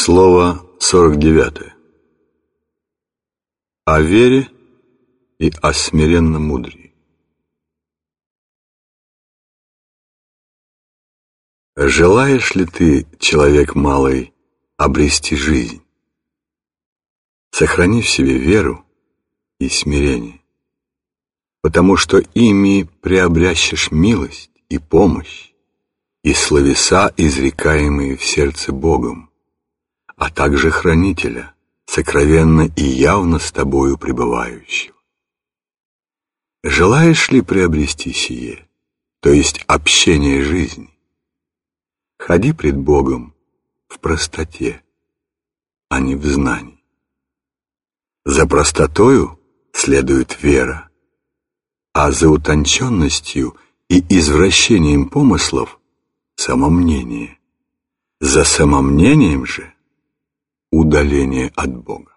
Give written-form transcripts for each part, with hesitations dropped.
Слово 49. О вере и о смиренном мудрии. Желаешь ли ты, человек малый, обрести жизнь? Сохрани в себе веру и смирение, потому что ими приобрящешь милость и помощь, и словеса, изрекаемые в сердце Богом, а также хранителя, сокровенно и явно с тобою пребывающего. Желаешь ли приобрести сие, то есть общение жизни? Ходи пред Богом в простоте, а не в знании. За простотою следует вера, а за утонченностью и извращением помыслов — самомнение. За самомнением же — удаление от Бога.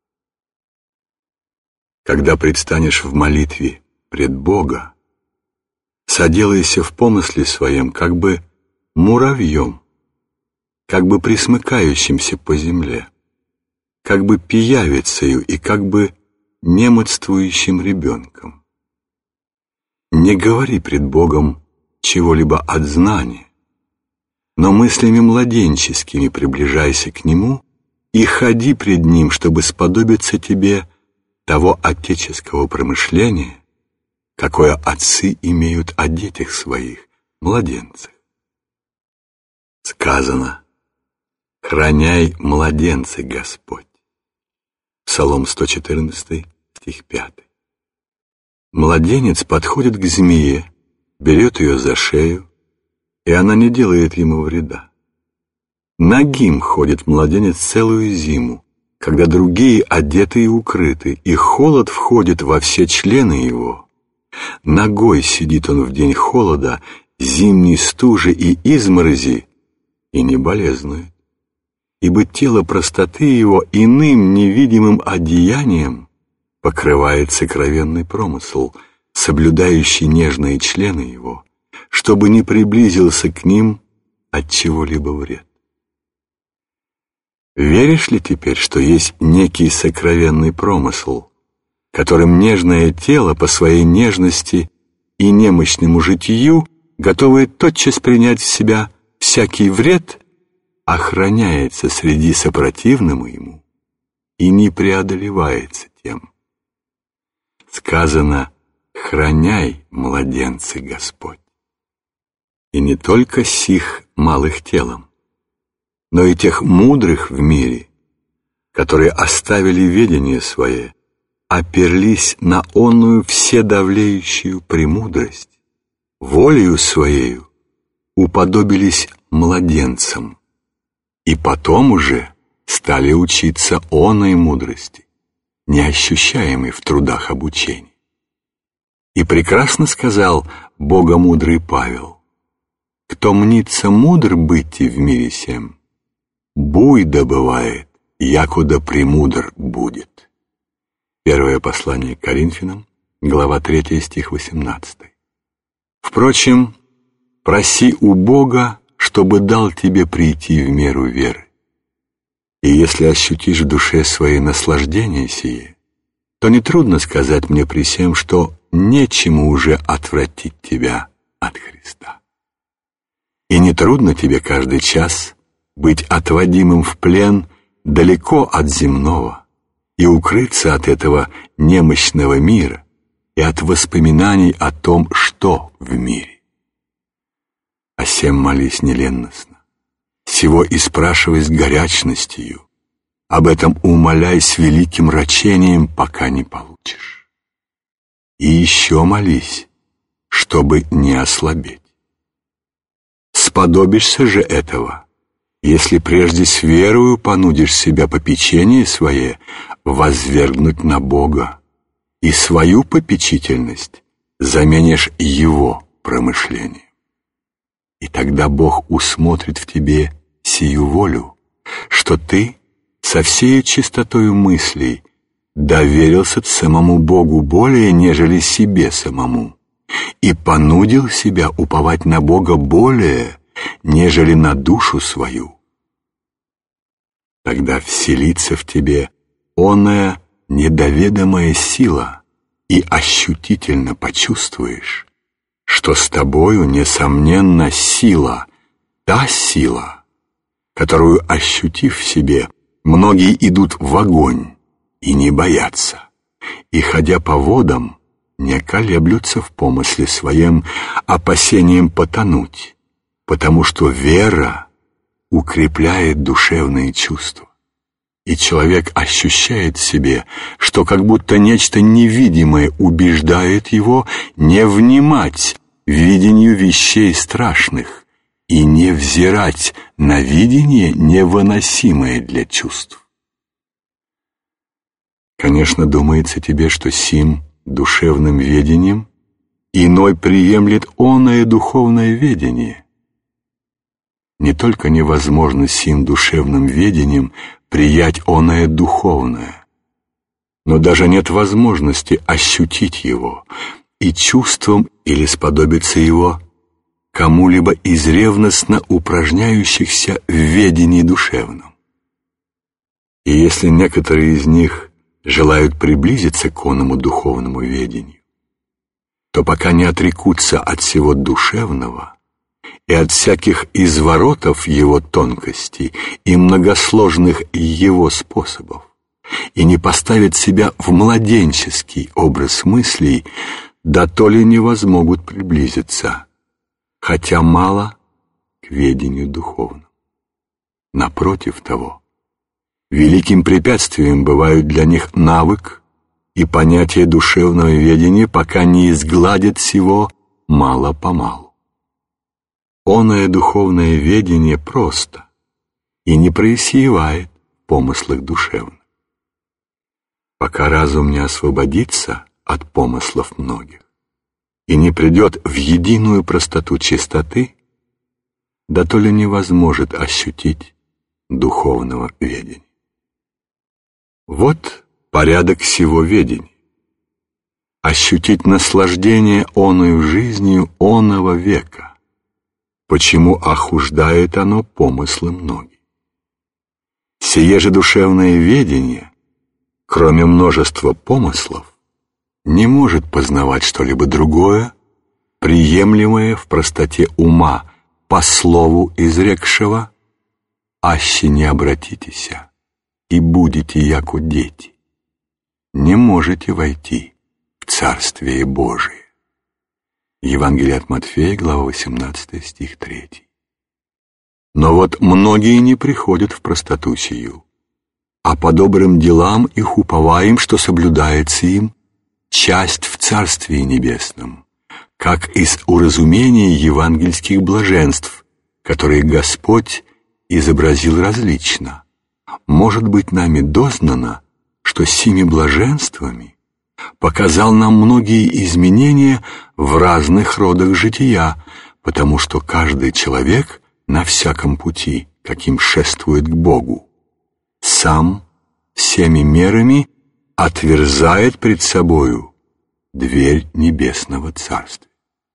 Когда предстанешь в молитве пред Бога, соделайся в помысле своем как бы муравьем, как бы присмыкающимся по земле, как бы пиявицею и как бы немодствующим ребенком. Не говори пред Богом чего-либо от знания, но мыслями младенческими приближайся к Нему и ходи пред Ним, чтобы сподобиться тебе того отеческого промышления, какое отцы имеют о детях своих, младенцах. Сказано: «Храняй младенцы, Господь». Псалом 114, стих 5. Младенец подходит к змее, берет ее за шею, и она не делает ему вреда. Нагим ходит младенец целую зиму, когда другие одеты и укрыты, и холод входит во все члены его. Нагой сидит он в день холода, зимней стужи и изморози, и не болезнует, ибо тело простоты его иным невидимым одеянием покрывает сокровенный промысл, соблюдающий нежные члены его, чтобы не приблизился к ним от чего-либо вред. Веришь ли теперь, что есть некий сокровенный промысл, которым нежное тело по своей нежности и немощному житию, готовое тотчас принять в себя всякий вред, охраняется среди сопротивному ему и не преодолевается тем? Сказано: «Храняй, младенцы, Господь». И не только сих малых телом, но и тех мудрых в мире, которые оставили ведение свое, оперлись на онную вседавлеющую премудрость, волею своею уподобились младенцам, и потом уже стали учиться оной мудрости, неощущаемой в трудах обучения. И прекрасно сказал богомудрый Павел: «Кто мнится мудр бытти в мире сем, буйда бывает, якуда премудр будет». Первое послание к Коринфянам, глава 3, стих 18. Впрочем, проси у Бога, чтобы дал тебе прийти в меру веры. И если ощутишь в душе своей наслаждение сие, то нетрудно сказать мне при сем, что нечему уже отвратить тебя от Христа. И нетрудно тебе каждый час быть отводимым в плен далеко от земного и укрыться от этого немощного мира и от воспоминаний о том, что в мире. О сем молись неленностно, сего и спрашивай с горячностью, об этом умоляй с великим рачением, пока не получишь. И еще молись, чтобы не ослабеть. Сподобишься же этого, если прежде с верою понудишь себя попечение свое возвергнуть на Бога, и свою попечительность заменишь Его промышлением. И тогда Бог усмотрит в тебе сию волю, что ты со всею чистотою мыслей доверился самому Богу более, нежели себе самому, и понудил себя уповать на Бога более, нежели на душу свою. тогда вселится в тебе оная недоведомая сила, и ощутительно почувствуешь, что с тобою, несомненно, сила, та сила, которую, ощутив в себе, многие идут в огонь и не боятся, и, ходя по водам, не колеблются в помысле своем опасением потонуть, потому что вера укрепляет душевные чувства, и человек ощущает в себе, что как будто нечто невидимое убеждает его не внимать видению вещей страшных и не взирать на видение, невыносимое для чувств. Конечно, думается тебе, что сим душевным ведением иной приемлет оное духовное ведение. Не только невозможно сим душевным ведением приять оное духовное, но даже нет возможности ощутить его и чувством или сподобиться его кому-либо из ревностно упражняющихся в ведении душевном. И если некоторые из них желают приблизиться к оному духовному ведению, то пока не отрекутся от всего душевного и от всяких изворотов его тонкостей и многосложных его способов, и не поставят себя в младенческий образ мыслей, да то ли не возмогут приблизиться, хотя мало, к ведению духовному. Напротив того, великим препятствием бывают для них навык и понятие душевного ведения, пока не изгладят всего мало-помалу. Оное духовное ведение просто и не происеевает в помыслах душевных. Пока разум не освободится от помыслов многих и не придет в единую простоту чистоты, да то ли невозможно ощутить духовного ведения. Вот порядок сего ведения. Ощутить наслаждение оною жизнью оного века, почему охуждает оно помыслы многие. Сие же душевное ведение, кроме множества помыслов, не может познавать что-либо другое, приемлемое в простоте ума по слову изрекшего, аще не обратитеся и будете яко дети, не можете войти в Царствие Божие. Евангелие от Матфея, глава 18, стих 3. Но вот многие не приходят в простоту сию, а по добрым делам их уповаем, что соблюдается им часть в Царствии Небесном, как из уразумения евангельских блаженств, которые Господь изобразил различно. Может быть, нами дознано, что сими блаженствами показал нам многие изменения в разных родах жития, потому что каждый человек на всяком пути, каким шествует к Богу, сам всеми мерами отверзает пред собою дверь небесного царствия.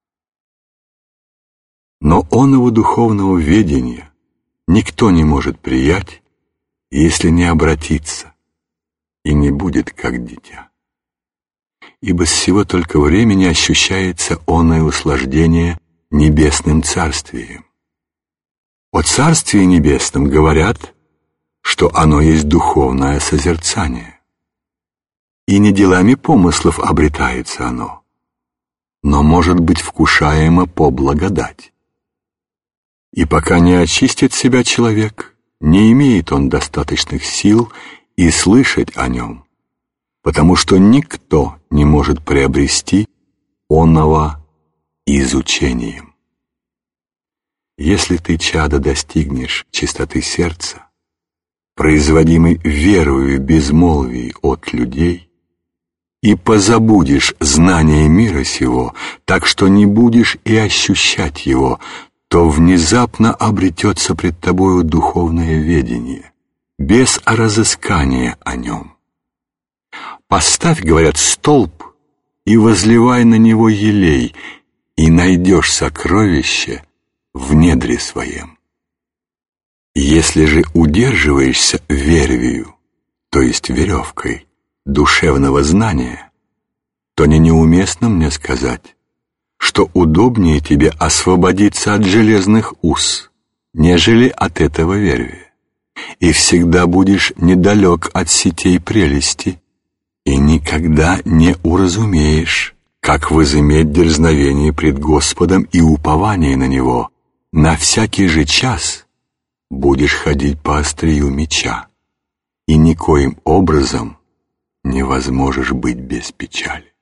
Но оного духовного ведения никто не может приять, если не обратится и не будет как дитя. Ибо с сего только времени ощущается оное услаждение небесным царствием. О Царствии Небесном говорят, что оно есть духовное созерцание. И не делами помыслов обретается оно, но может быть вкушаемо по благодати. И пока не очистит себя человек, не имеет он достаточных сил и слышать о нем, потому что никто не может приобрести оного изучением. Если ты, чадо, достигнешь чистоты сердца, производимой верою в безмолвии от людей, и позабудешь знание мира сего, так что не будешь и ощущать его, то внезапно обретется пред тобою духовное ведение, без разыскания о нем. Поставь, говорят, столб и возливай на него елей, и найдешь сокровище в недре своем. Если же удерживаешься вервию, то есть веревкой, душевного знания, то не неуместно мне сказать, что удобнее тебе освободиться от железных уз, нежели от этого вервия, и всегда будешь недалек от сетей прелести, и никогда не уразумеешь, как возыметь дерзновение пред Господом и упование на Него. На всякий же час будешь ходить по острию меча, и никоим образом не возможешь быть без печали.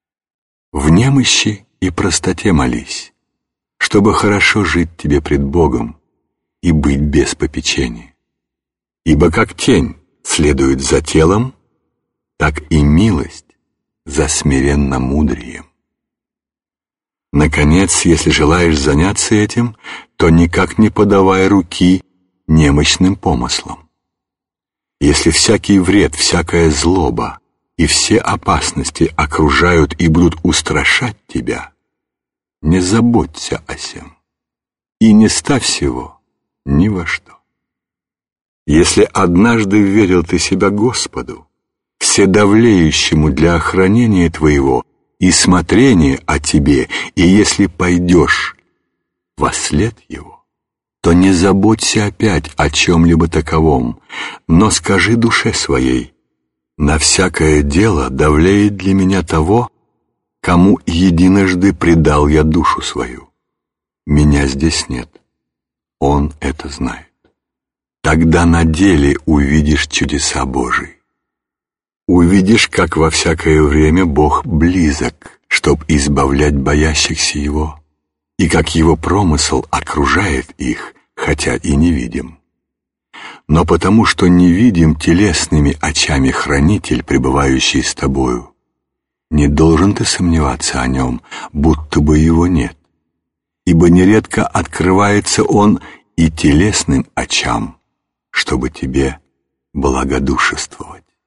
В немощи и простоте молись, чтобы хорошо жить тебе пред Богом и быть без попечения. Ибо как тень следует за телом, так и милость за смиренно-мудрием. Наконец, если желаешь заняться этим, то никак не подавай руки немощным помыслам. Если всякий вред, всякая злоба и все опасности окружают и будут устрашать тебя, не заботься о сем и не ставь сего ни во что. Если однажды верил ты себя Господу, вседовлеющему для охранения твоего и смотрения о тебе, и если пойдешь вослед его, то не заботься опять о чем-либо таковом, но скажи душе своей: на всякое дело давлеет для меня того, кому единожды предал я душу свою. Меня здесь нет, он это знает. Тогда на деле увидишь чудеса Божии. Увидишь, как во всякое время Бог близок, чтоб избавлять боящихся Его, и как Его промысл окружает их, хотя и не видим. Но потому что не видим телесными очами Хранитель, пребывающий с тобою, не должен ты сомневаться о Нем, будто бы Его нет, ибо нередко открывается Он и телесным очам, чтобы тебе благодушествовать.